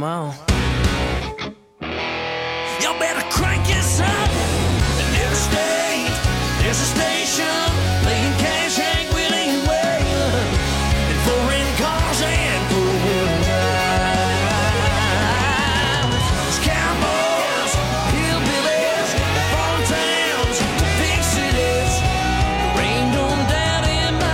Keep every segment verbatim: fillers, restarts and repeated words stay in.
Come on. Y'all better crank this up. And every state, there's a station playing Cash, Hank Willie, and Waylon, and foreign cars and four-wheel drives. There's cowboys, hillbillies, farm towns, big cities. There ain't no doubt in my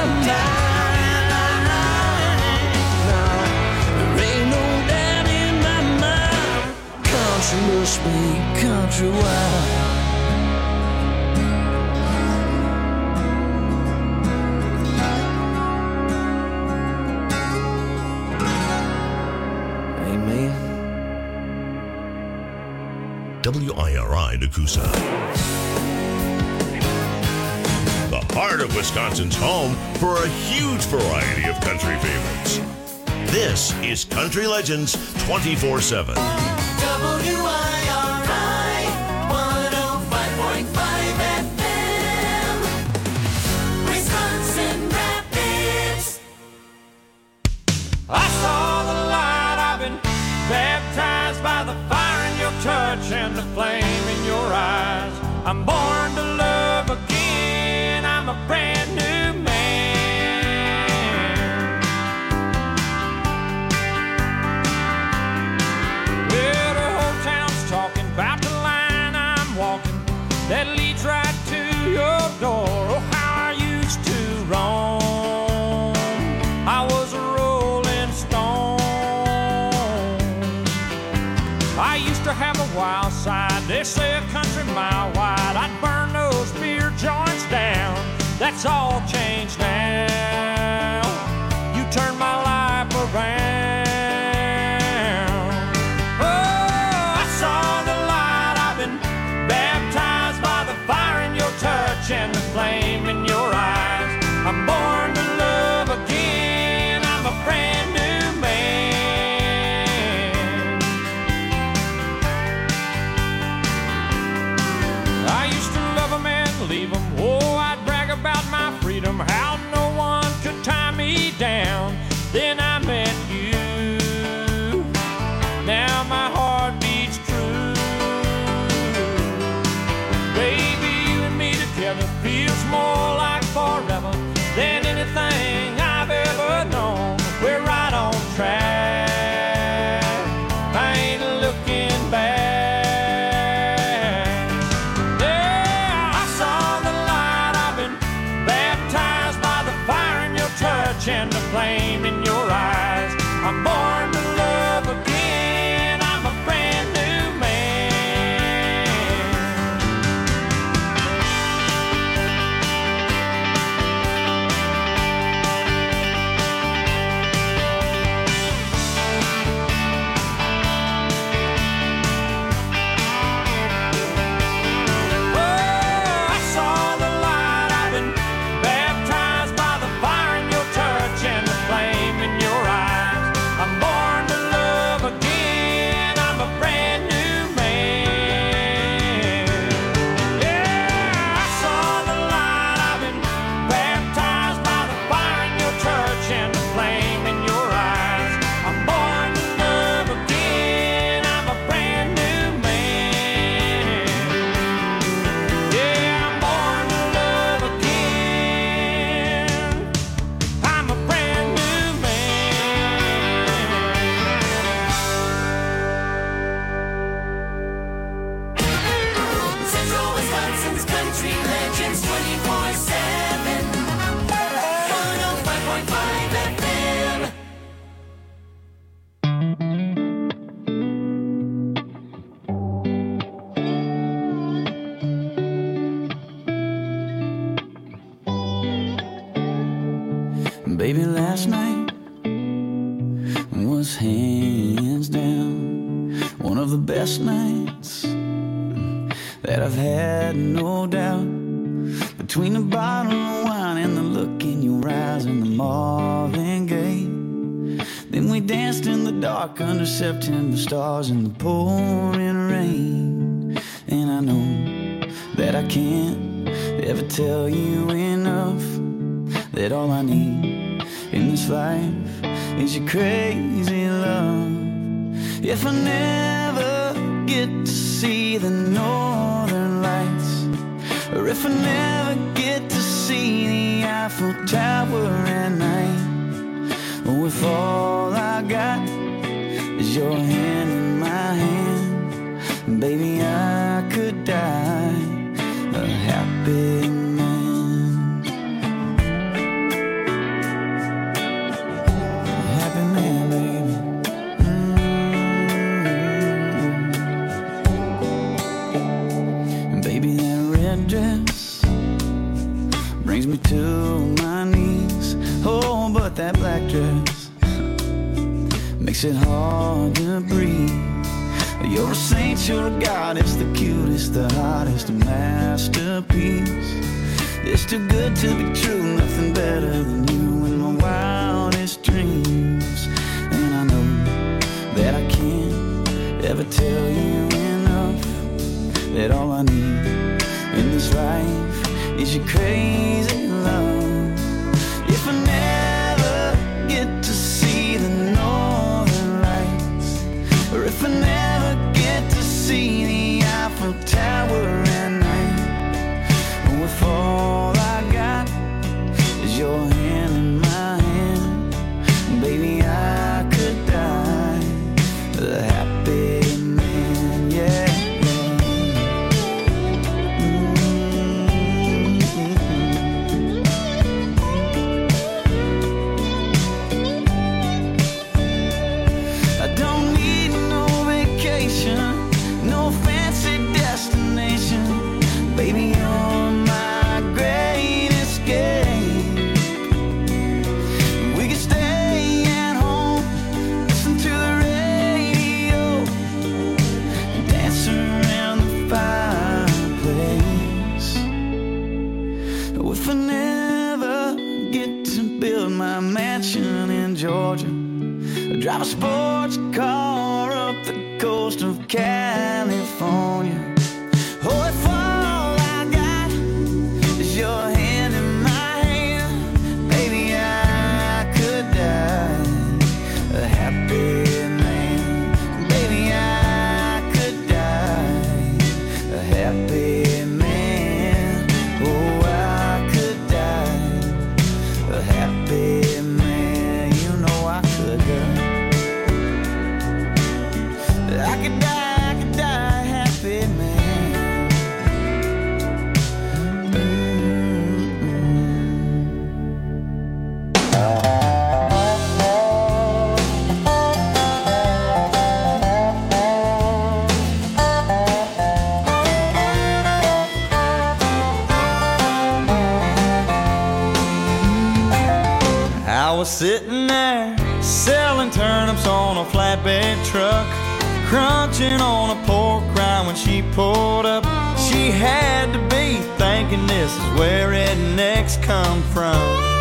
mind. No, there ain't no doubt in my mind. Country must be countrywide. W I R I Nakusa. The heart of Wisconsin's home for a huge variety of country favorites. This is Country Legends twenty-four seven. W I R I one oh five point five F M, Wisconsin Rapids. I saw the light, I've been baptized by the fire in your touch and the flame in your eyes. I'm born to love again, I'm a brand new man. Well, the whole town's talking about the line I'm walking that leads right to your door. Oh, how I used to roam, I was a rolling stone. I used to have a wild side, they say a country mile wide. I'd burn those beer joints down, that's all changed now. You turned my life around. Oh, I saw the light, I've been baptized by the fire in your touch and the flame in your eyes. I'm born to love again, I'm a brand new man. I used to love them and leave them. Oh, I'd brag about my freedom, how no one could tie me down. Then I met you, now my heart beats true. Baby, you and me together feels more like forever than anything I've ever known. We're right on track, I ain't looking back. And the flame in your eyes. I'm born to love again, I'm a brand new man. Oh, I saw the light, I've been baptized by the fire in your touch and the flame in your eyes. I'm born to love again, I'm a brand new man. Yeah, I saw the light, I've been baptized by the fire in your touch and the flame in your eyes. I'm born to love again, I'm a brand new man. Yeah, I'm born to love again, I'm a brand new man. Central Wisconsin's Country Legends twenty-four seven, one oh five point five F M. Baby, last night was hands down one of the best nights that I've had, no doubt. Between the bottle of wine and the look in your eyes and the Marvin Gaye, then we danced in the dark under September stars in the pouring rain. And I know that I can't ever tell you enough that all I need in this life is your crazy love. If I never get to see the northern lights, or if I never get to see the Eiffel Tower at night, or if all I got is your hand in my hand, baby, I could die a happy man. A happy man, baby. Mm-hmm. Baby, that red dress brings me to my knees. Oh, but that black dress makes it hard to breathe. You're a saint, you're a goddess, the cutest, the hottest, a masterpiece. It's too good to be true, nothing better than you in my wildest dreams. And I know that I can't ever tell you enough, that all I need in this life is your crazy love. If I never get to see the northern lights, or if I never get to see the Eiffel Tower at night, or if all I got is your hand in my hand, baby, I could die a happy man, yeah. No fancy destination, baby, you're my great escape. We could stay at home, listen to the radio, dance around the fireplace. If I never get to build my mansion in Georgia, drive a sports car up the coast of California, oh, if all I got is your hand in my hand, baby, I could die a happy man. Baby, I could die a happy man. Oh, I could die a happy man. You know I could die. I could die, I could die happy man. I was sitting there selling turnips on a flatbed truck, crunching on a pork rind when she pulled up. She had to be thinking this is where rednecks come from.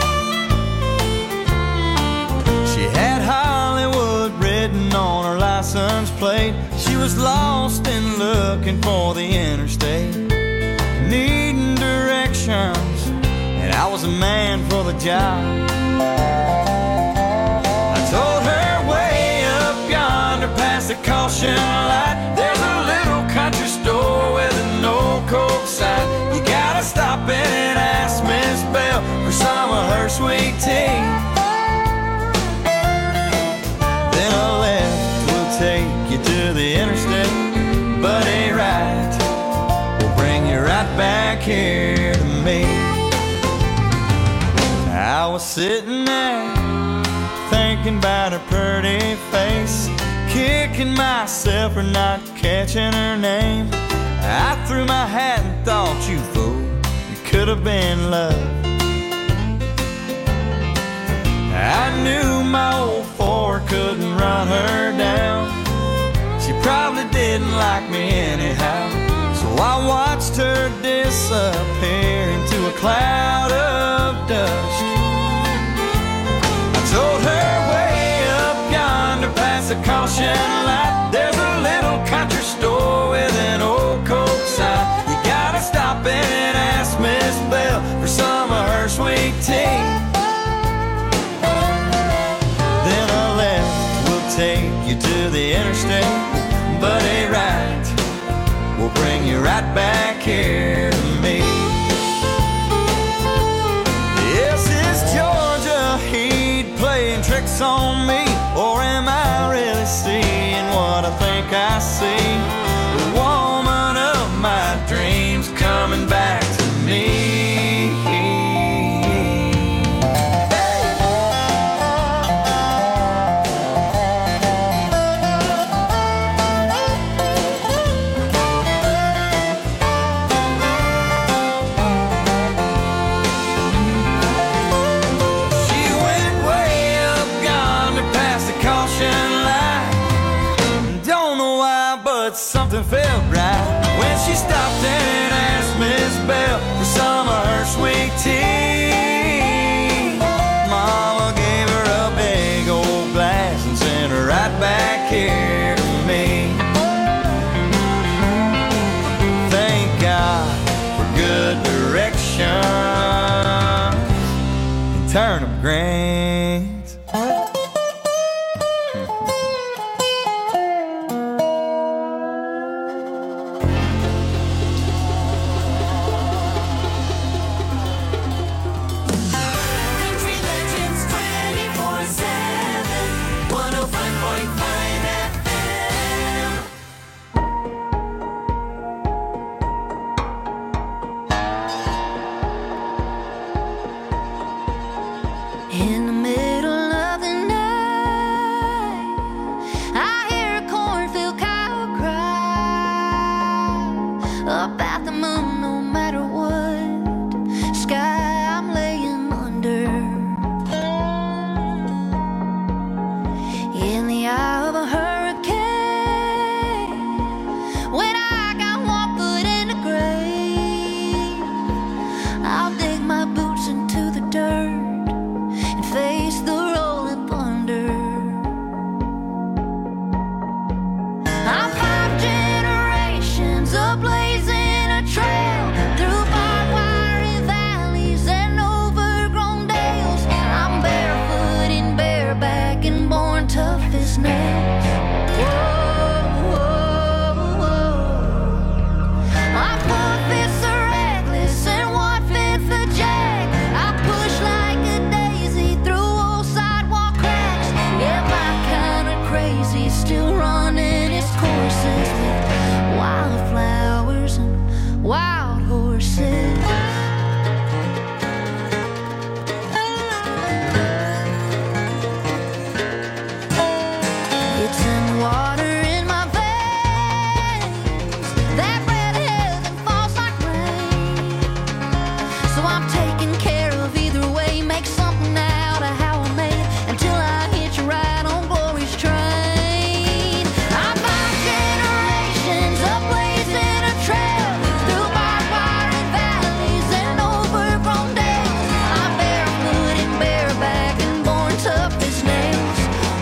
She had Hollywood written on her license plate. She was lost and looking for the interstate, needing directions, and I was a man for the job. I told her way up yonder past the caution light, there's a little country store with an old Coke sign. You gotta stop in and ask Miss Bell for some of her sweet tea. Then a left will take you to the interstate, but a right will bring you right back here to me. I was sitting there thinking about her pretty face, kicking myself for not catching her name. I threw my hat and thought, you fool, you could have been love. I knew my old Ford couldn't run her down. She probably didn't like me anyhow, so I watched her disappear into a cloud of dust. I told her way up yonder past the caution light, there's a little country store with an old Coke sign. You gotta stop in and ask Miss Bell for some of her sweet tea. Then a left will take you to the interstate, but a right will bring you right back here to me. Yes, is Georgia heat playing tricks on me, or am I really seeing what I think I see? The woman of my dreams coming back to me. Something felt right when she stopped and asked Miss Bell for some of her sweet tea. Mama gave her a big old glass and sent her right back here to me. Thank God for good direction and turnip greens. In the middle of the night, I hear a cornfield cow cry about the moon. No matter what sky I'm laying under, in the eye of a hurricane, when I got one foot in the grave, I'll dig my boots into the dirt, face the rolling thunder. I'm five generations of blazing a trail through barbed wire valleys and overgrown dales. I'm barefoot and bareback and born tough as nails. Whoa, whoa, whoa. My four fifths are reckless and one fifth a jack. I push like a daisy through old sidewalk cracks. Yeah, my kind of crazy, still running its courses with wildflowers and wild horses. It's in the water in my veins, that red heaven falls like rain. So I'm taking care of either way, make something out of how I made it until I hitch a ride on glory's train. I'm five generations of blazing a trail through barbed wire and valleys and overgrown dales. I'm barefoot and bareback and born tough as nails.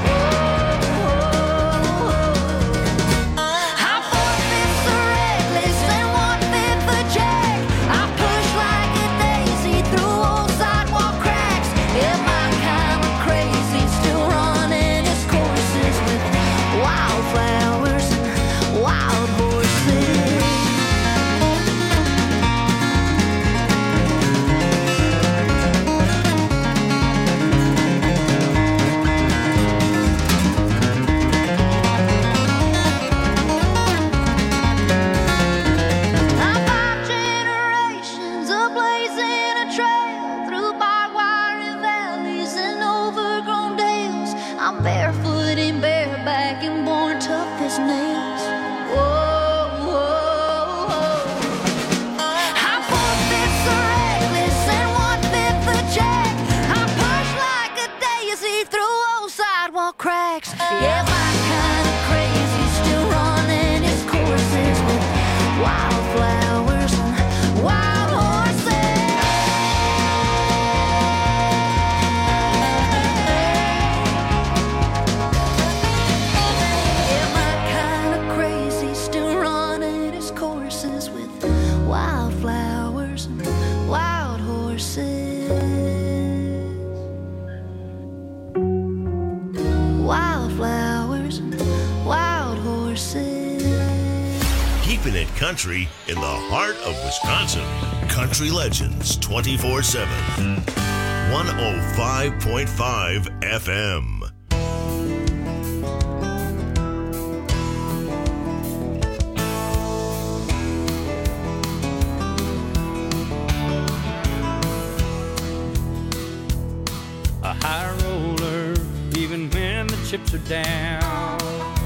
I'm four fifths a reckless and one fifth a jack. I push like a daisy through old sidewalk cracks. Yeah, my kind of crazy, still running its courses with wildflowers and wild horses. I'm five generations of blazing a trail through barbed wire and valleys and overgrown dales. I'm barefoot and bareback and born tough as nails. Whoa, whoa, whoa. I'm four fifths a reckless and one fifth a jack. I push like a daisy through old sidewalk cracks. Yeah, my kind of crazy, still running its courses with wildflowers and wild horses. Yeah, my kind horses. Keeping it country in the heart of Wisconsin. Country Legends twenty-four seven. one oh five point five F M. A high roller, even when the chips are down.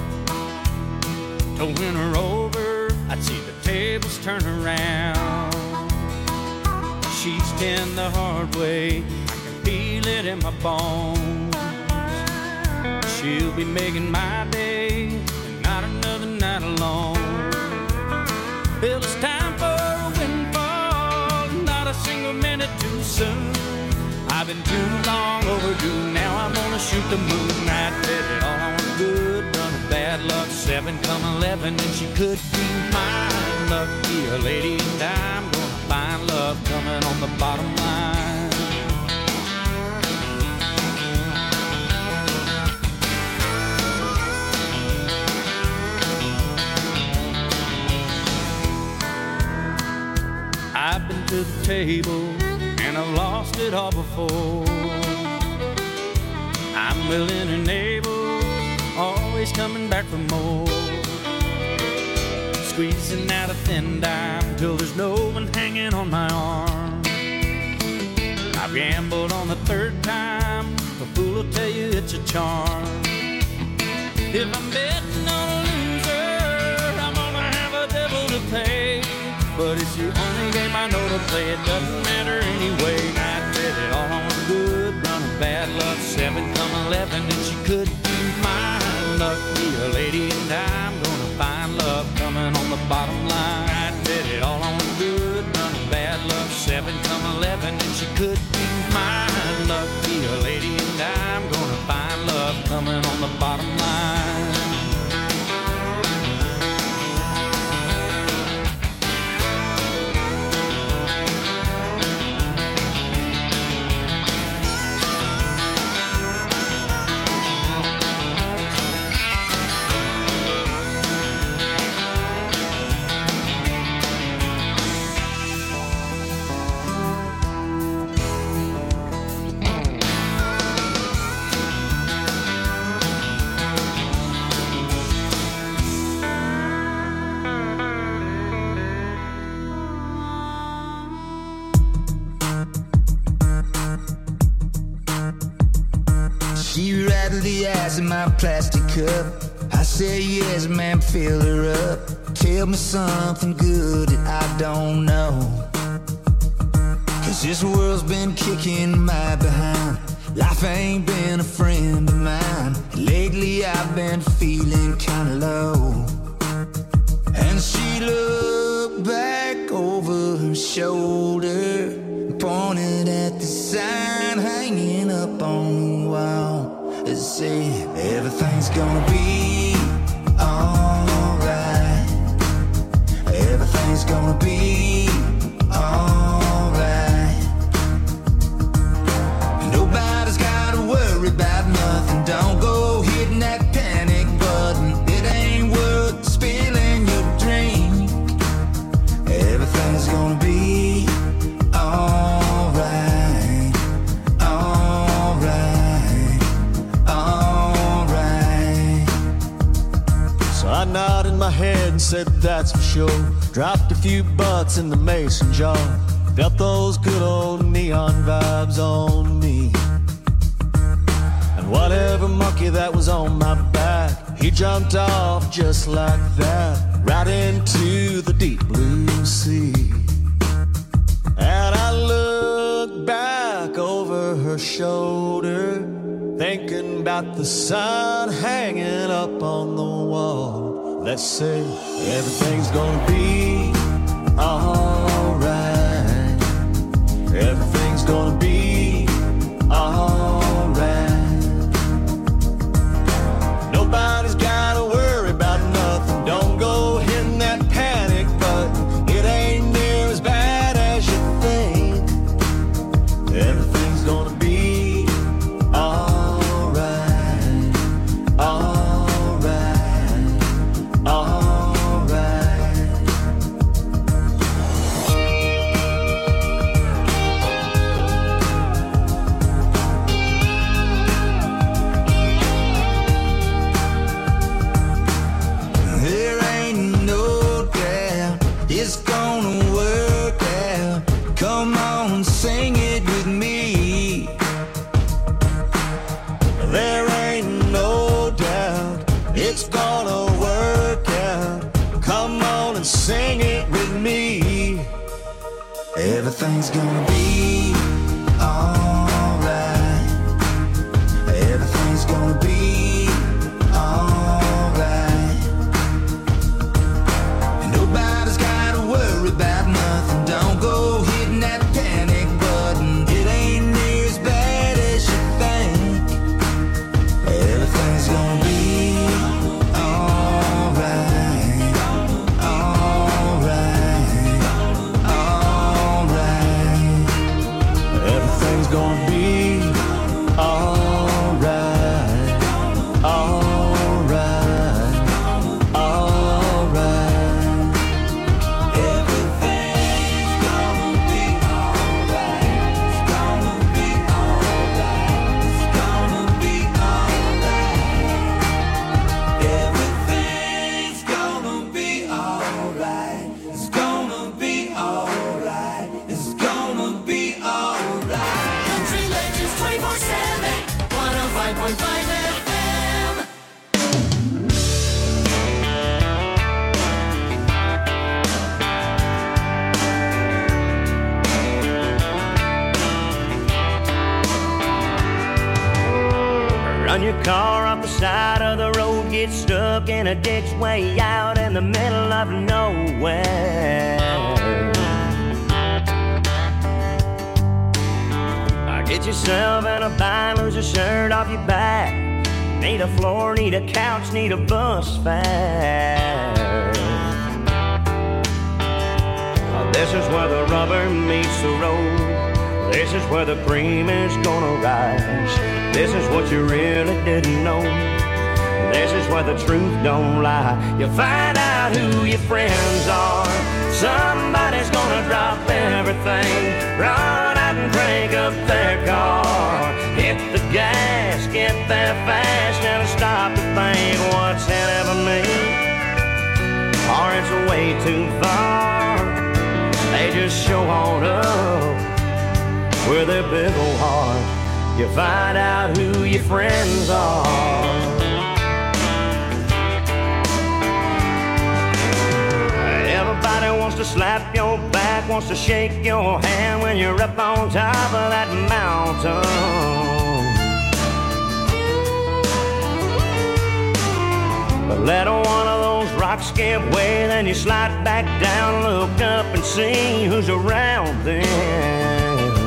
To win her over, I'd see the tables turn around. She's been the hard way, I can feel it in my bones. She'll be making my day, and not another night alone. Well, it's time for a windfall, not a single minute too soon. I've been too long overdue, now I'm gonna shoot the moon. I did it all on good, run a bad luck, seven come eleven, and she could be mine. Lucky a lady, and I'm gonna find love coming on the bottom line. I've been to the table, and I've lost it all before. I'm willing and able, always coming back for more. Squeezing out a thin dime till there's no one hanging on my arm. I've gambled on the third time, a fool will tell you it's a charm. If I'm betting on a loser, I'm gonna have a devil to pay. But it's the only game I know to play, it doesn't matter anyway. I did it all on good, run a bad luck, seven come eleven, and she could be mine. Lucky a lady, and I'm gonna find love coming on the bottom line. I did it all on good, run a bad luck, seven come eleven, and she could be mine. Lucky a lady, and I'm gonna find love coming on the bottom line. She rattled the ice in my plastic cup. I said yes, man, fill her up. Tell me something good that I don't know. Cause this world's been kicking my behind. Life ain't been a friend of mine. Lately I've been feeling kinda low. And she looked back over her shoulder, pointed at the sign hanging up on the wall. It said, everything's gonna be alright. Everything's gonna be alright. Nobody's gotta worry about nothing. Don't go hitting that panic button. It ain't worth spilling your drink. Everything's gonna be alright, alright, alright. So I nodded my head and said that's for sure. Dropped a few bucks in the mason jar. Felt those good old neon vibes on me. And whatever monkey that was on my back, he jumped off just like that, right into the deep blue sea. And I looked back over her shoulder, thinking about the sign hanging up on the wall that said, everything's gonna be alright. Everything's gonna be alright. Nobody's gotta worry about nothing. Don't go hitting that panic button. It ain't near as bad as you think. Everything's gonna be alright, alright, sing it with me. Everything's gonna be alright. Everything's gonna be alright. Nobody's gotta worry about nothing. Don't go hitting that panic button. It ain't near as bad as you think. Everything's gonna be alright. Alright. Alright. Everything's gonna be alright. Alright. Alright. Everything's gonna be alright. It's gonna be alright. It's gonna be alright. Everything's gonna be alright. It's gonna be alright. It's gonna be alright. Country Legends twenty-four seven, one oh five point five F M. Run your car off the side of the road, get stuck in a ditch way out in the middle of nowhere. Uh, Get yourself in a bind, lose your shirt off your back. Need a floor, need a couch, need a bus fare. Uh, This is where the rubber meets the road. This is where the cream is gonna rise. This is what you really didn't know. This is where the truth don't lie. You find out who your friends are. Somebody's gonna drop everything, run out and crank up their car. Hit the gas, get there fast, and stop to think what's in it for me. Or it's way too far. They just show on up with their big old heart. You find out who your friends are. Everybody wants to slap your back, wants to shake your hand when you're up on top of that mountain. But let one of those rocks give way, then you slide back down, look up and see who's around then.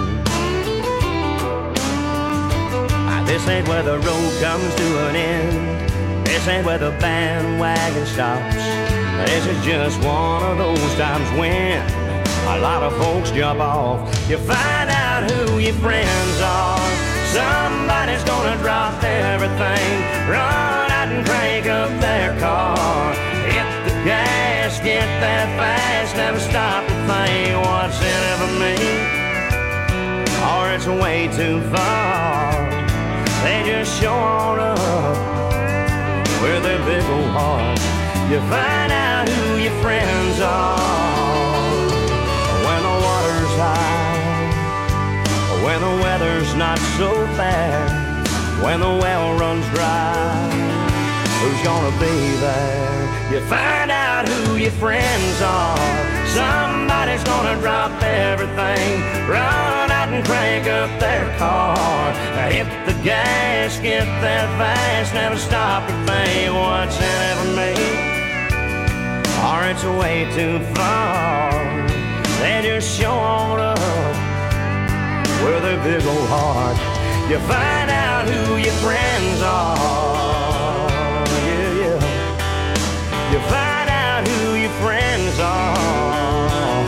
This ain't where the road comes to an end. This ain't where the bandwagon stops. This is just one of those times when a lot of folks jump off. You find out who your friends are. Somebody's gonna drop everything, run out and crank up their car. Hit the gas, get there fast, never stop to think what's in it for me. Or it's way too far. They just show on up with their big old heart. You find out who your friends are when the water's high, when the weather's not so bad, when the well runs dry. Who's gonna be there? You find out who your friends are. Somebody's gonna drop everything, run out and crank up their car. Hit the gas, get there fast, never stop to think what's in it for me. Or it's way too far. They just show on up with their big old heart. You find out who your friends are. Yeah, yeah. You find out who your friends are.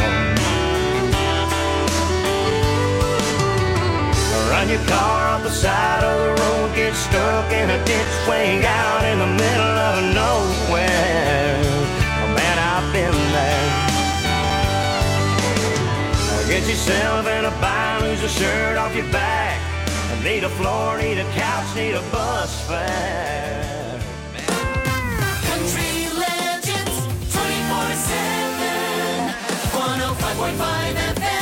Run your car off the side of the road, get stuck in a ditch way out in the middle of nowhere. Oh, man, I've been there. Get yourself in a bind, lose a shirt off your back. Need a floor, need a couch, need a bus fare. Country Legends twenty-four seven, one oh five point five F M.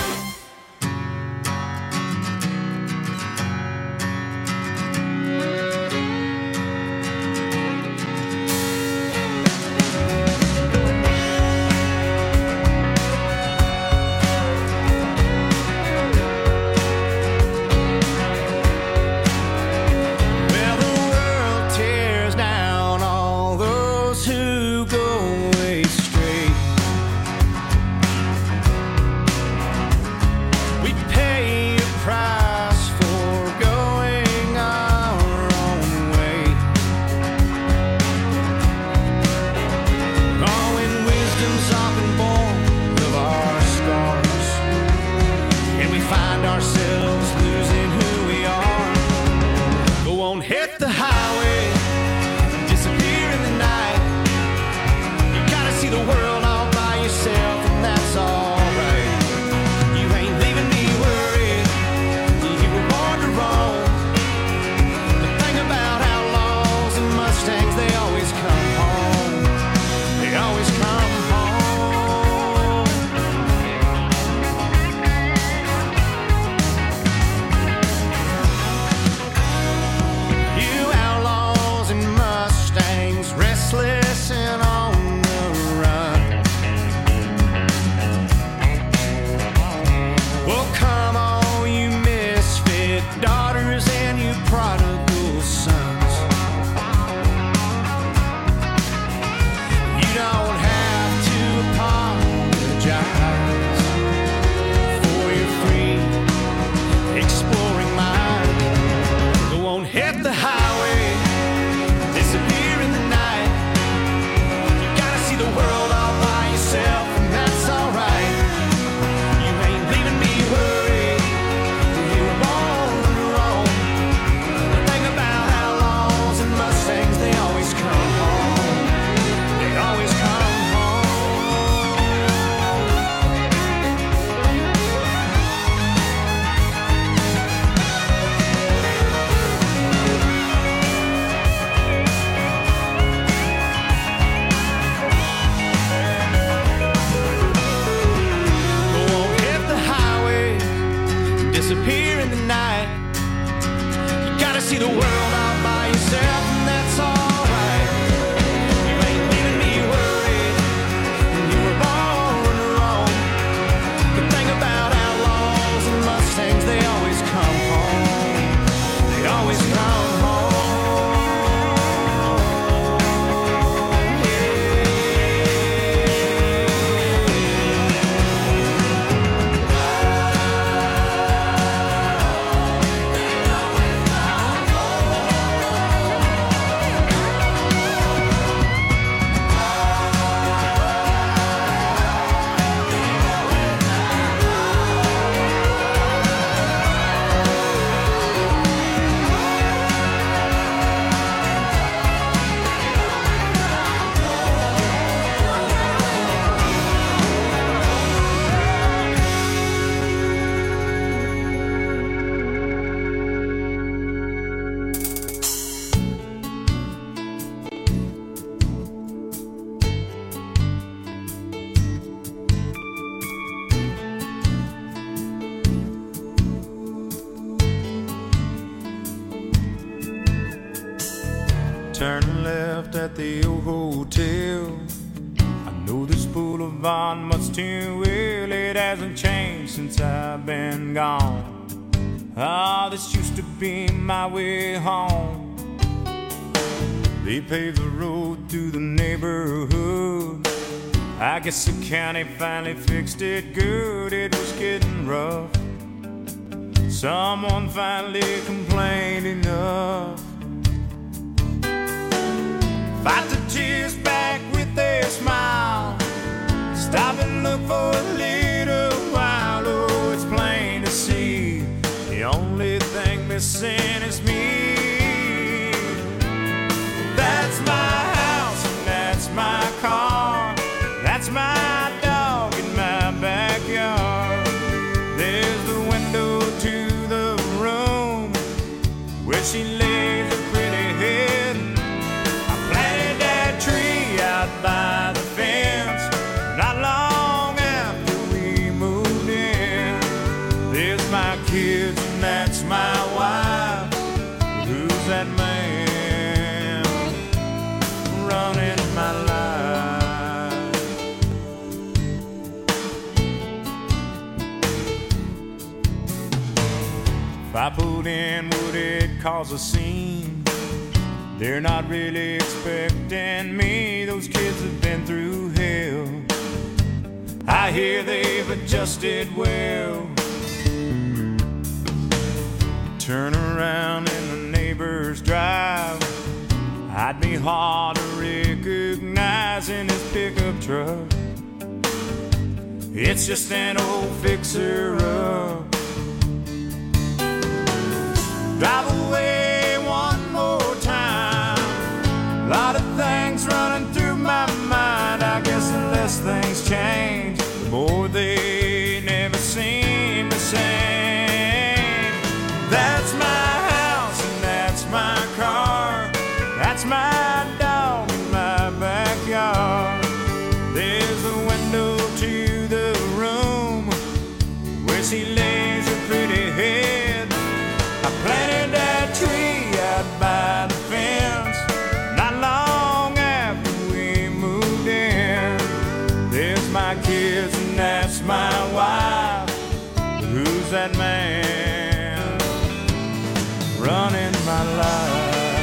the world all by yourself, and that's alright. You ain't leaving me worried when you were born wrong. The thing about outlaws and Mustangs, they always come home. They always come home. Turn left at the old hotel. I know this boulevard much too well. It hasn't changed since I've been gone. Ah, this used to be my way home. They paved the road through the neighborhood. I guess the county finally fixed it good. It was getting rough. Someone finally complained enough. Fight the tears back with a smile. Stop and look for a little while. Oh, it's plain to see the only thing missing is me. That's my house and that's my car. That's my dog in my backyard. There's the window to the room where she lays her pretty head. By the fence, not long after we moved in. There's my kids and that's my wife. Who's that man running my life? If I pulled in, would it cause a scene? They're not really expecting me. Those kids have been through hell. I hear they've adjusted well. Turn around in the neighbor's drive. I'd be hard to recognize in his pickup truck. It's just an old fixer-up. Drive away one more time. A lot of things running through my mind. I guess the less things change, the more they never seem the same. That's my house and that's my car. That's my dog in my backyard. There's a window to the room where she lays her pretty head. I planted that tree out by the fence. Not long after we moved in. There's my kids and that's my wife. Who's that man running my life?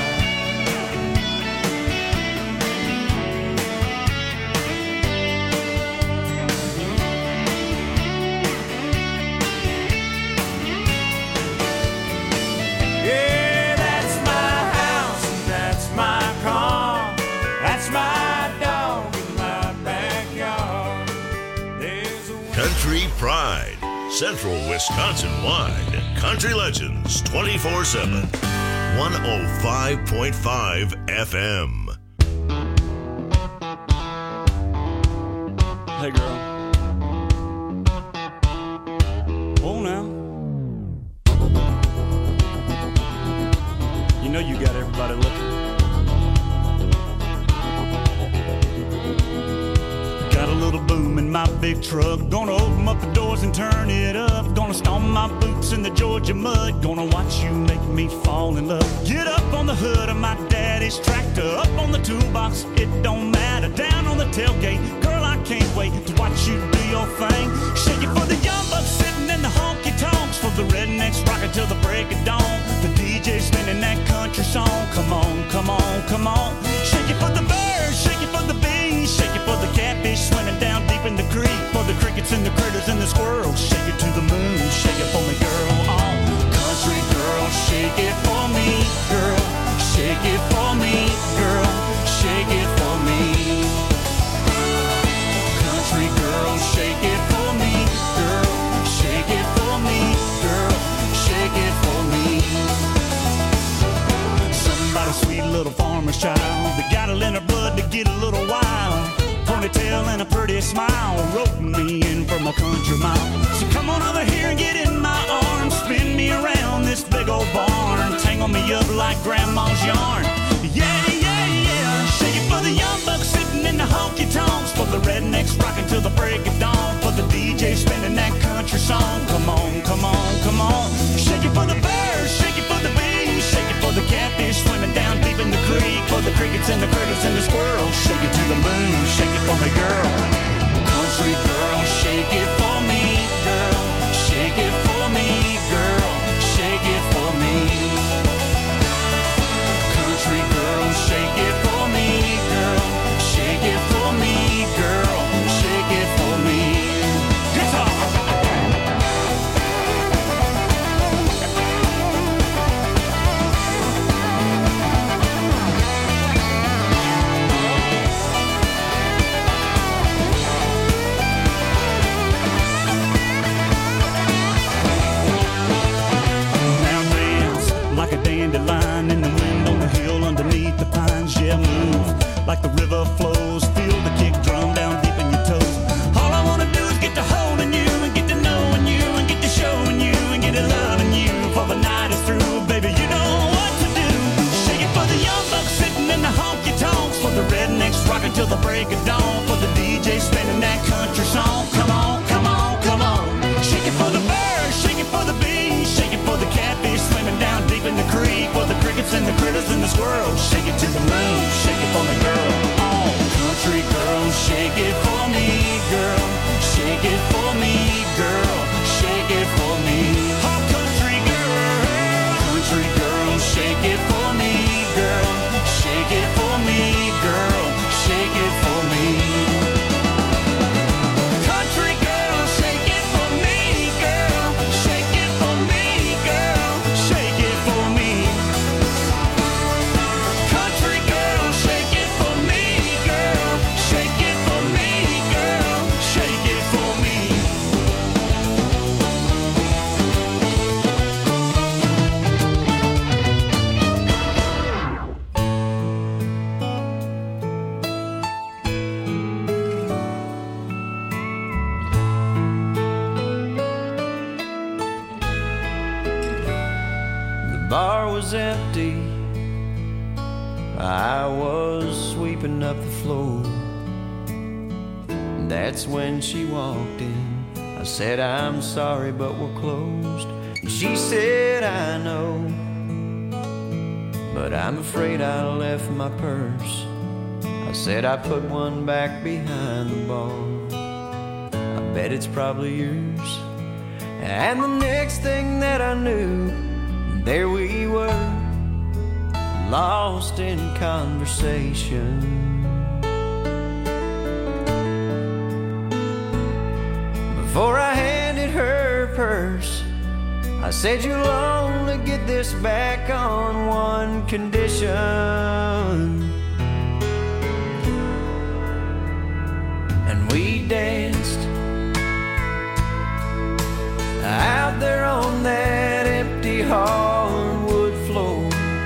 Yeah, that's my house and that's my car. That's my dog in my backyard. There's a Country Pride, Central Wisconsin-wide. Country Legends twenty-four seven. one oh five point five F M. Hey, girl. Oh, now. You know you got everybody looking. Got a little boo boom in my big truck. Gonna open up the doors and turn it up. Gonna stomp my boots in the Georgia mud. Gonna watch you make me fall in love. Get up on the hood of my daddy's tractor. Up on the toolbox, it don't matter. Down on the tailgate, girl, I can't wait to watch you do your thing. Shake it for the young bucks sitting in the honky tonks. For the rednecks rocking till the break of dawn. The D J spinning that country song. Come on, come on, come on. Shake it for the birds, shake it for the bees. Shake it for the catfish swimming down deep in the creek. For the crickets and the critters and the squirrels. Shake it to the moon, shake it for me, girl. Oh, country girl, shake it for me, girl. Shake it for me, girl. Shake it for me. Country girl, shake it for me, girl. Shake it for me, girl. Shake it for me. Somebody sweet little farmer's child that got it in her blood to get a little wild. Ponytail and a pretty smile, roping me in from a country mile. So come on over here and get in my arms, spin me around this big old barn, tangle me up like grandma's yarn. Yeah, yeah, yeah. Shake it for the young bucks sitting in the honky tonks. For the rednecks rocking till the break of dawn. For the D J spinning that country song. Come on, come on, come on. Shake it for the birds, shake it for the bees. Shake it for the catfish swimming down deep in the creek. For the crickets and the critters and the squirrels. Shake it to the moon, shake it for me, girl. Country girl, shake it for me, girl. Shake it for me, girl. Shake it for me. Country girl, shake it for me, girl. Shake it for me, girl. Shake it for me. Guitar. Like a dandelion in the wind on the hill underneath the pines. Yeah, move like the river flows. Feel the kick drum down deep in your toes. All I wanna do is get to holding you and get to knowing you and get to showing you and get to loving you. For the night is through, baby, you know what to do. Shake it for the young bucks sitting in the honky tonks. For the rednecks rocking till the break of dawn. For the D J spinning that country song. Come on, come on, come on. Shake it for the birds, shake it for the bees. Shake it for the catfish swimming down deep in the creek. For the crickets and the critters and the squirrels. Shake it to the moon, shake it for me, girl. Oh, country girl, shake it for me, girl. Shake it for me, girl. Shake it for me. Oh, country girl, country girl, shake it for me, girl. Shake it for me, girl. Shake it for me. Country girl, shake it for me, girl. Shake it for me, girl. Shake it for me. Country girl, shake it for me, girl. Shake it for me, girl. Shake it for me. The bar was empty. I was sweeping up the floor. That's when she walked in. I said, I'm sorry, but we're closed. And she said, I know, but I'm afraid I left my purse. I said, I put one back behind the bar. I bet it's probably yours. And the next thing that I knew, there we were, lost in conversation. Before I handed her purse, I said, you'll only get this back on one condition. And we danced out there on that empty hardwood floor.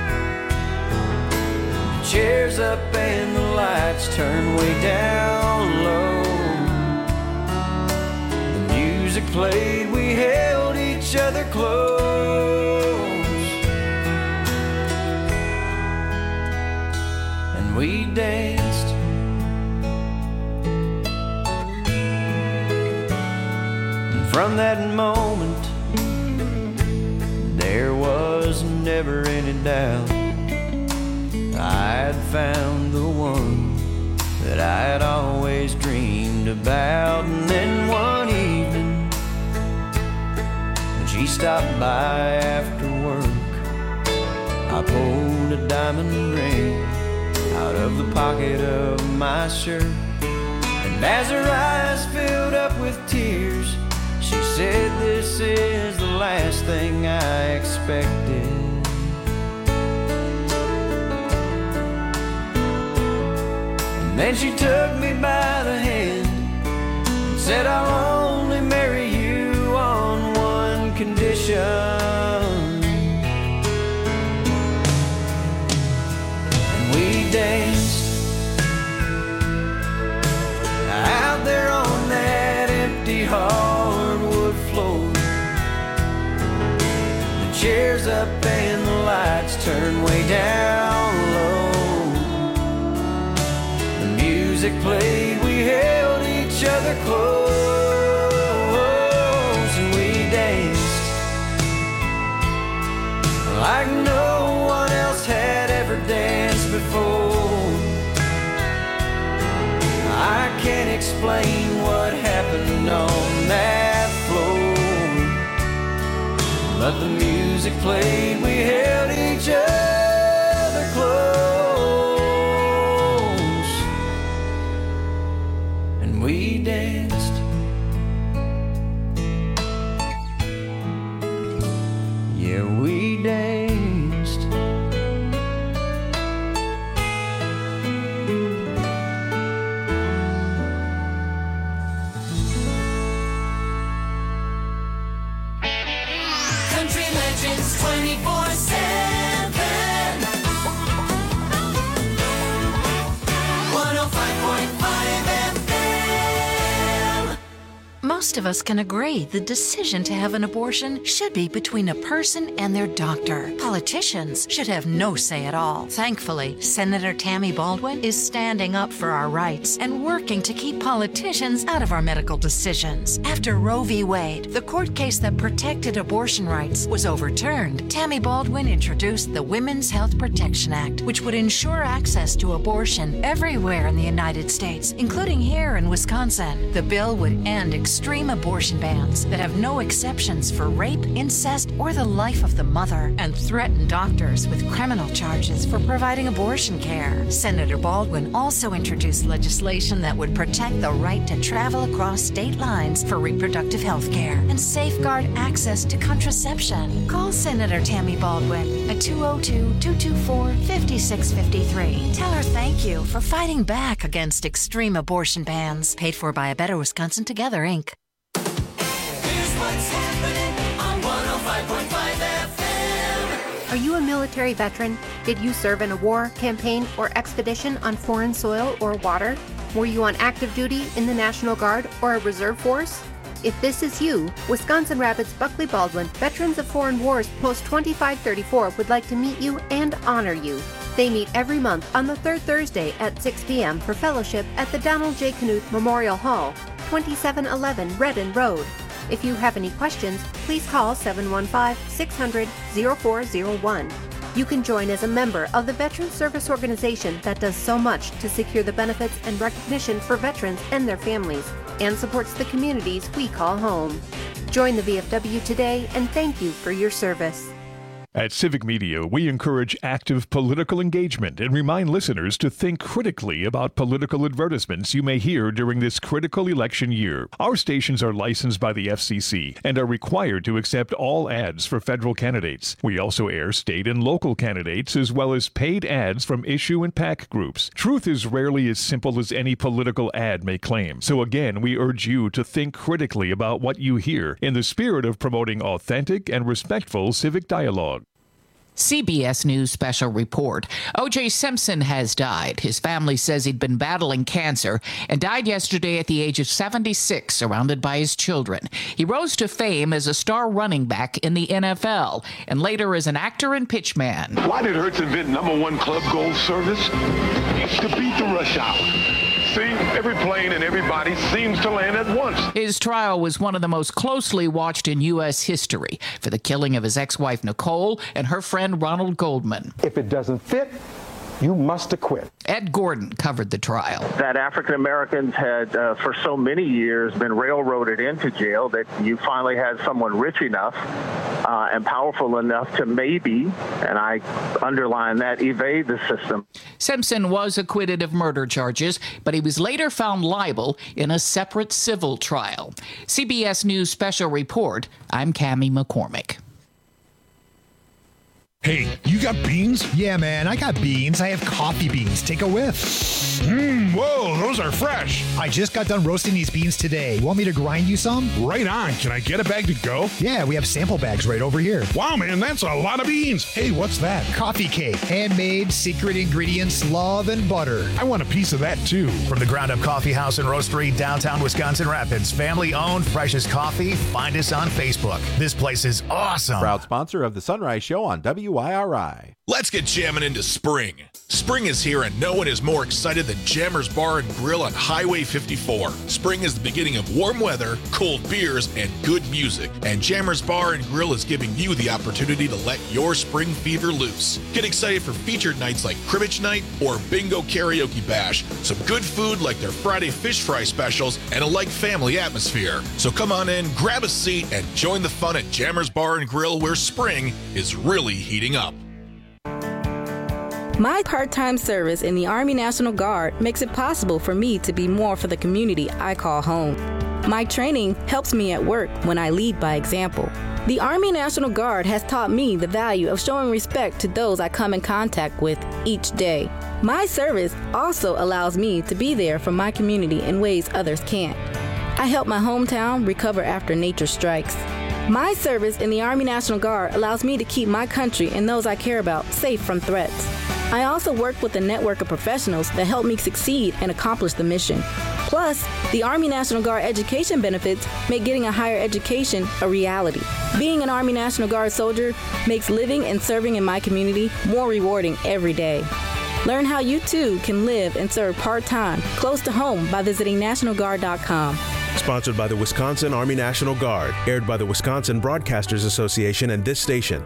The chairs up and the lights turned way down low. The music played, we held each other close, and we danced From that moment, there was never any doubt I'd found the one that I'd always dreamed about. And then one evening, when she stopped by after work, I pulled a diamond ring out of the pocket of my shirt. And as her eyes filled up with tears, she said, "This is the last thing I expected." And then she took me by the hand and said, "I'll only marry you on one condition." Danced out there on that empty hardwood floor. The chairs up and the lights turned way down low. The music played, we held each other close, and we danced like no one else had ever danced before. I can't explain what happened on that floor, but the music played, we held each other close, and we danced. Yeah, we danced. twenty-four seven one oh five point five F M. Most of us can agree the decision to have an abortion should be between a person and their doctor. Politicians should have no say at all. Thankfully, Senator Tammy Baldwin is standing up for our rights and working to keep politicians out of our medical decisions. After Roe v. Wade, the court case that protected abortion rights, was overturned, Tammy Baldwin introduced the Women's Health Protection Act, which would ensure access to abortion everywhere in the United States, including here in Wisconsin. The bill would end extreme abortion bans that have no exceptions for rape, incest, or the life of the mother, and threaten doctors with criminal charges for providing abortion care. Senator Baldwin also introduced legislation that would protect the right to travel across state lines for reproductive health care and safeguard access to contraception. Call Senator Tammy Baldwin at two oh two, two two four, five six five three. Tell her thank you for fighting back against extreme abortion bans. Paid for by A Better Wisconsin Together, Incorporated. Here's what's happening on one oh five point five F M. Are you a military veteran? Did you serve in a war, campaign, or expedition on foreign soil or water? Were you on active duty in the National Guard or a reserve force? If this is you, Wisconsin Rapids Buckley Baldwin Veterans of Foreign Wars Post twenty-five thirty-four would like to meet you and honor you. They meet every month on the third Thursday at six p.m. for fellowship at the Donald J. Knuth Memorial Hall, twenty-seven eleven Redden Road. If you have any questions, please call seven one five, six hundred, oh four oh one. You can join as a member of the Veteran Service Organization that does so much to secure the benefits and recognition for veterans and their families, and supports the communities we call home. Join the V F W today, and thank you for your service. At Civic Media, we encourage active political engagement and remind listeners to think critically about political advertisements you may hear during this critical election year. Our stations are licensed by the F C C and are required to accept all ads for federal candidates. We also air state and local candidates as well as paid ads from issue and PAC groups. Truth is rarely as simple as any political ad may claim. So again, we urge you to think critically about what you hear in the spirit of promoting authentic and respectful civic dialogue. C B S News special report. O J Simpson has died. His family says he'd been battling cancer and died yesterday at the age of seventy-six, surrounded by his children. He rose to fame as a star running back in the N F L and later as an actor and pitchman. Why did Hertz invent number one club gold service? To beat the rush hour. See? Every plane and every body seems to land at once. His trial was one of the most closely watched in U S history for the killing of his ex-wife Nicole and her friend Ronald Goldman. If it doesn't fit, you must acquit. Ed Gordon covered the trial. That African Americans had, uh, for so many years, been railroaded into jail that you finally had someone rich enough uh, and powerful enough to maybe, and I underline that, evade the system. Simpson was acquitted of murder charges, but he was later found liable in a separate civil trial. C B S News Special Report, I'm Cammie McCormick. Hey, you got beans? Yeah, man, I got beans. I have coffee beans. Take a whiff. Mmm, whoa, those are fresh. I just got done roasting these beans today. Want me to grind you some? Right on. Can I get a bag to go? Yeah, we have sample bags right over here. Wow, man, that's a lot of beans. Hey, what's that? Coffee cake. Handmade, secret ingredients, love, and butter. I want a piece of that, too. From the Ground Up Coffee House and Roastery, downtown Wisconsin Rapids. Family-owned, freshest coffee. Find us on Facebook. This place is awesome. Proud sponsor of the Sunrise Show on W I R I. Let's get jamming into spring. Spring is here and no one is more excited than Jammers Bar and Grill on Highway fifty-four. Spring is the beginning of warm weather, cold beers, and good music. And Jammers Bar and Grill is giving you the opportunity to let your spring fever loose. Get excited for featured nights like Cribbage Night or Bingo Karaoke Bash, some good food like their Friday fish fry specials, and a like-family atmosphere. So come on in, grab a seat, and join the fun at Jammers Bar and Grill, where spring is really heating up. My part-time service in the Army National Guard makes it possible for me to be more for the community I call home. My training helps me at work when I lead by example. The Army National Guard has taught me the value of showing respect to those I come in contact with each day. My service also allows me to be there for my community in ways others can't. I help my hometown recover after nature strikes. My service in the Army National Guard allows me to keep my country and those I care about safe from threats. I also work with a network of professionals that help me succeed and accomplish the mission. Plus, the Army National Guard education benefits make getting a higher education a reality. Being an Army National Guard soldier makes living and serving in my community more rewarding every day. Learn how you too can live and serve part-time close to home by visiting national guard dot com. Sponsored by the Wisconsin Army National Guard. Aired by the Wisconsin Broadcasters Association and this station.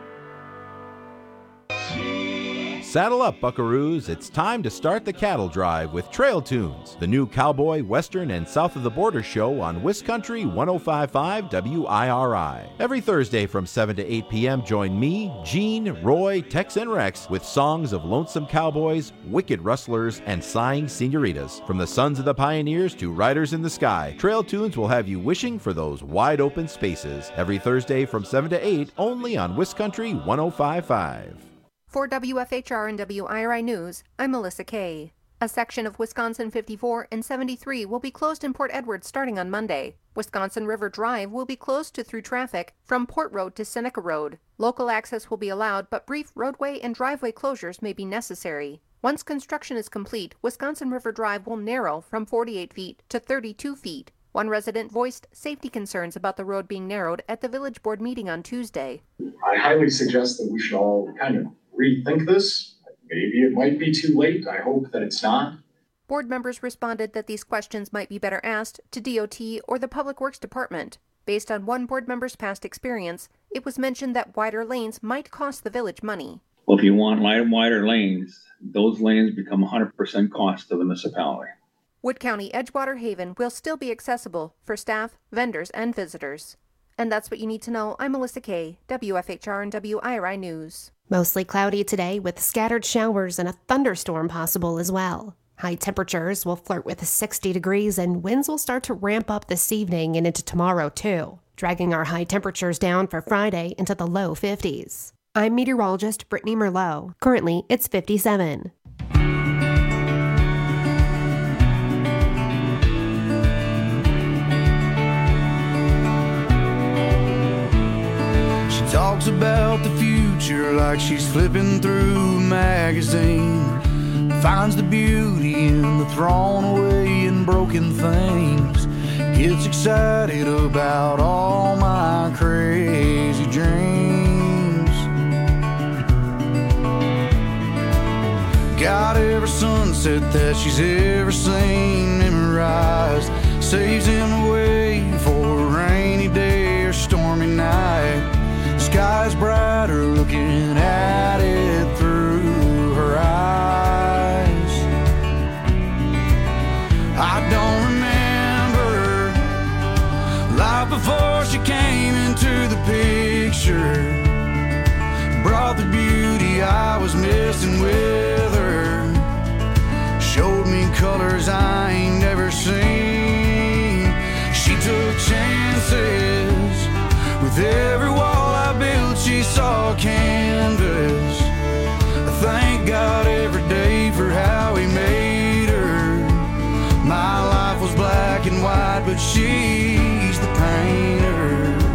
Saddle up, buckaroos. It's time to start the cattle drive with Trail Tunes, the new cowboy, western, and south of the border show on Wiscountry one oh five point five W I R I. Every Thursday from seven to eight p.m., join me, Gene, Roy, Tex, and Rex with songs of lonesome cowboys, wicked rustlers, and sighing senoritas. From the sons of the pioneers to riders in the sky, Trail Tunes will have you wishing for those wide open spaces. Every Thursday from seven to eight, only on Wiscountry one oh five point five. For W F H R and W I R I News, I'm Melissa Kay. A section of Wisconsin fifty-four and seventy-three will be closed in Port Edward starting on Monday. Wisconsin River Drive will be closed to through traffic from Port Road to Seneca Road. Local access will be allowed, but brief roadway and driveway closures may be necessary. Once construction is complete, Wisconsin River Drive will narrow from forty-eight feet to thirty-two feet. One resident voiced safety concerns about the road being narrowed at the village board meeting on Tuesday. I highly suggest that we should all kind of rethink this. Maybe it might be too late. I hope that it's not. Board members responded that these questions might be better asked to D O T or the Public Works Department. Based on one board member's past experience, it was mentioned that wider lanes might cost the village money. Well, if you want wider lanes, those lanes become one hundred percent cost to the municipality. Wood County Edgewater Haven will still be accessible for staff, vendors, and visitors. And that's what you need to know. I'm Melissa Kay, W F H R and W I R I News. Mostly cloudy today with scattered showers and a thunderstorm possible as well. High temperatures will flirt with sixty degrees and winds will start to ramp up this evening and into tomorrow too, dragging our high temperatures down for Friday into the low fifties. I'm meteorologist Brittany Merlot. Currently, it's fifty-seven. Talks about the future like she's flipping through a magazine. Finds the beauty in the thrown away and broken things. Gets excited about all my crazy dreams. got every sunset that she's ever seen memorized. Saves him away for a rainy day or stormy night. Sky's brighter looking at it through her eyes. I don't remember life before she came into the picture. Brought the beauty I was missing with her. Showed me colors I ain't never seen. She took chances. With every wall I built, she saw canvas. I thank God every day for how he made her. My life was black and white, but she's the painter.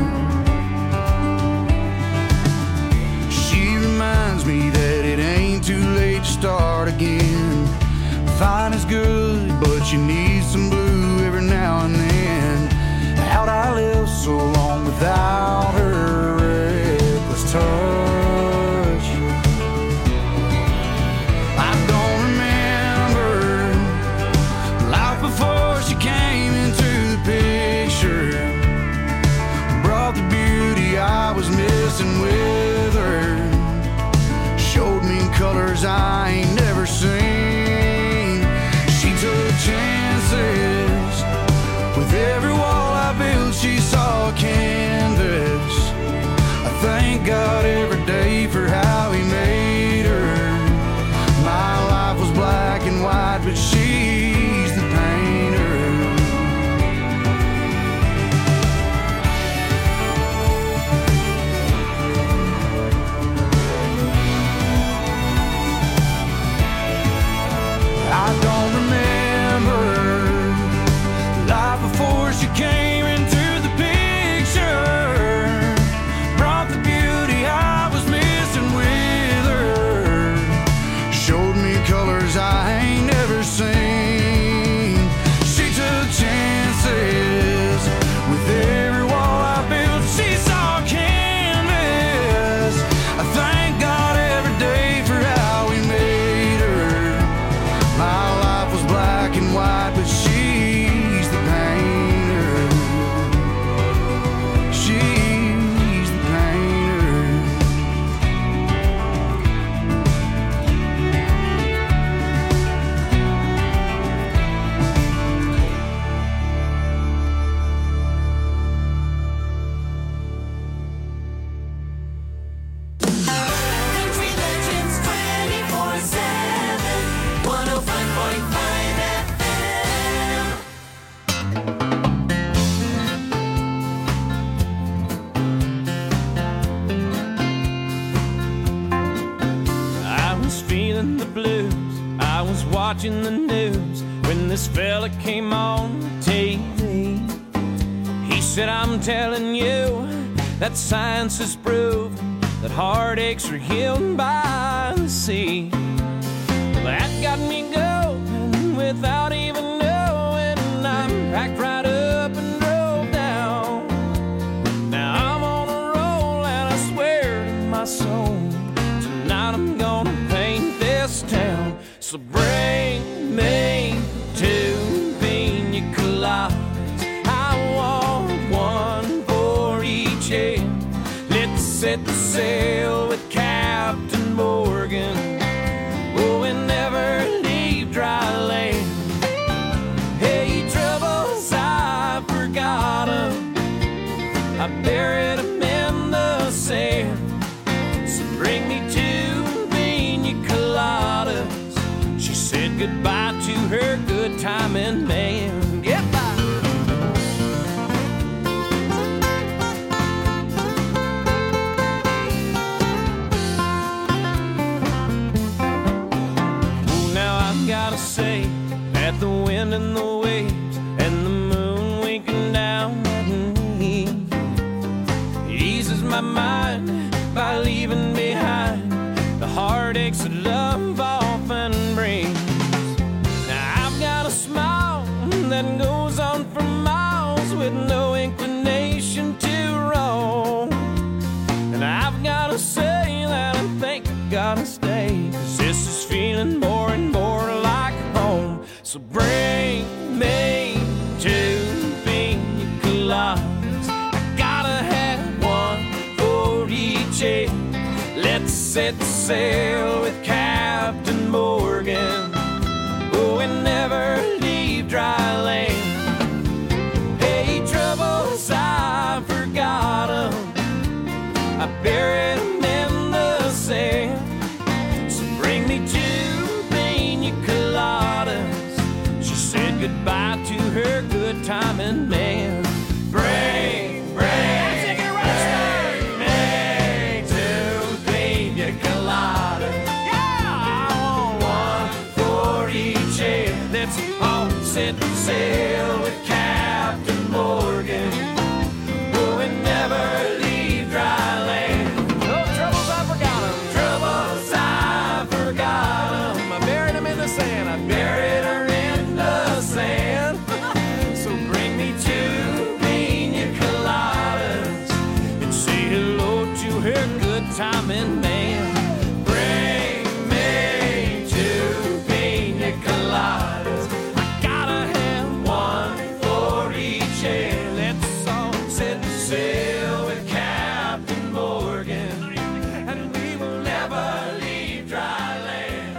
She reminds me that it ain't too late to start again. Fine is good, but you need some blue every now and then. How'd I live so long without her reckless touch? I don't remember life before she came into the picture. Brought the beauty I was missing with her. Showed me colors I ain't never seen. She took chances. With every wall I built, she saw canvas. I thank God every day for how he made her. My life was black and white, but she's the painter. I don't remember life before she came into the picture. Brought the beauty I was missing with her. Showed me colors I ain't never seen. She took chances. With every wall I built, she saw canvas. I thank God every day for how he made her. My life was black and white, but she's the painter. She's the painter. Country Legends twenty-four seven, one oh five point five F M. I was feeling the blues. I was watching the news when this fella came on T V. He said, I'm telling you that science has proven that heartaches are healed by the sea. Well, that got me going without even knowing. I packed right up and drove down. Now I'm on a roll and I swear to my soul, tonight I'm gonna paint this town. So bring me two pina coladas. I want one for each head. Let's set the sail with Captain Morgan. Oh, and never leave dry land. Hey, troubles, I forgot 'em. I buried 'em in the sand. So bring me two pina coladas. She said goodbye to her good timing man. Goodbye. Oh, now I've gotta say that the wind and the waves and the moon winking down at me eases my mind by leaving behind the heartaches that love often brings. Now I've got a smile that goes on for miles with no inclination to roam. And I've gotta say that I think I gotta stay, 'cause this is feeling more set sail with Captain Morgan. Oh, and never leave dry land. Hey, troubles, I forgot 'em. I buried 'em in the sand. So bring me two pina coladas. She said goodbye to her good timing man. Bring, bring. Set sail with Captain Morgan. Oh, and never leave dry land. No troubles, I forgot 'em. Troubles, I forgot 'em. I buried 'em in the sand. I buried her in the sand. So bring me two pina coladas and say hello to her good timing man. Bring me two pina coladas. Sail with Captain Morgan, and we will never leave dry land.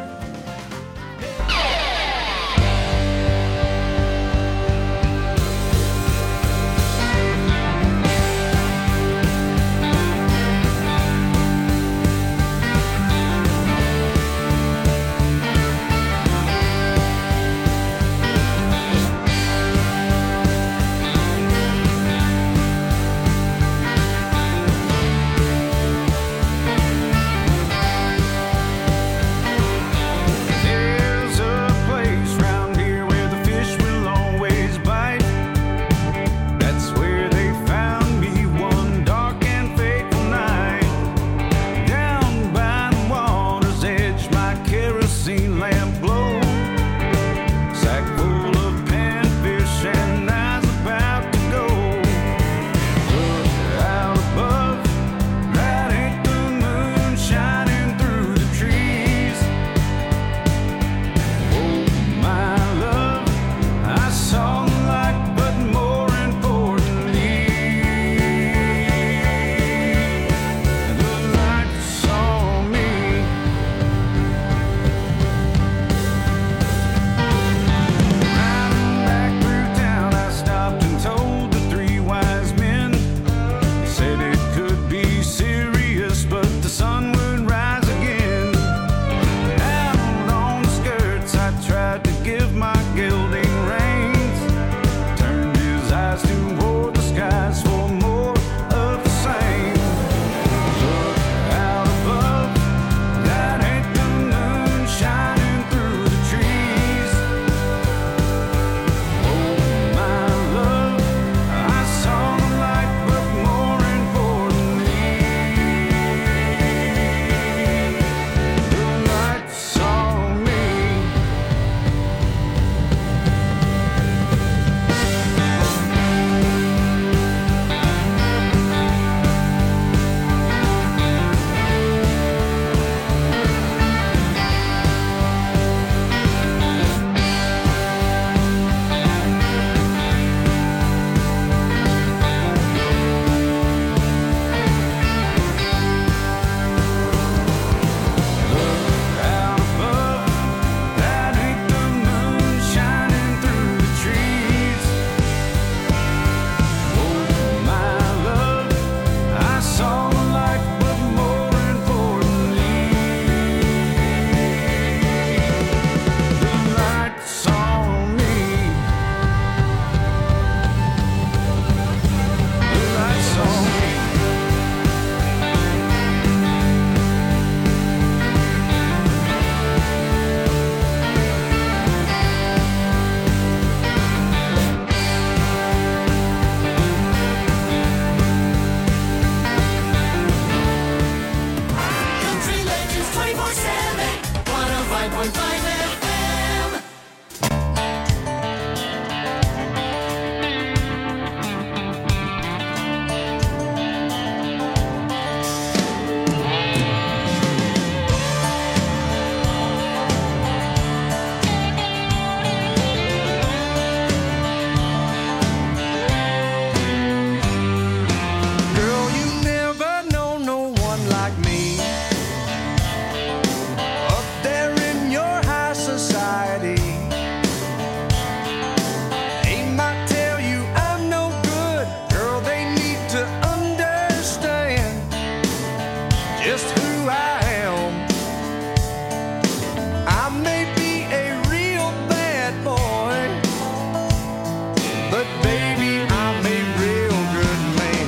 but baby, I'm a real good man.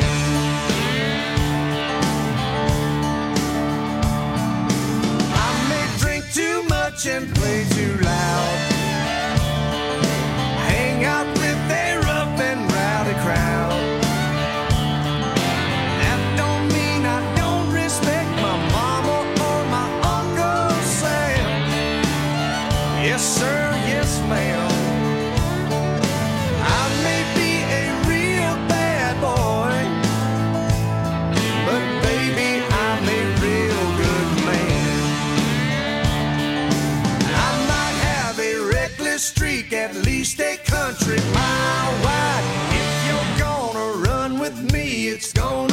I may drink too much and play too loud, hang out with a rough and rowdy crowd. That don't mean I don't respect my mama or my Uncle Sam. Yes, sir, yes, ma'am. I may be a real bad boy, but baby, I'm a real good man. I might have a reckless streak, at least a country mile wide. If you're gonna run with me, it's gonna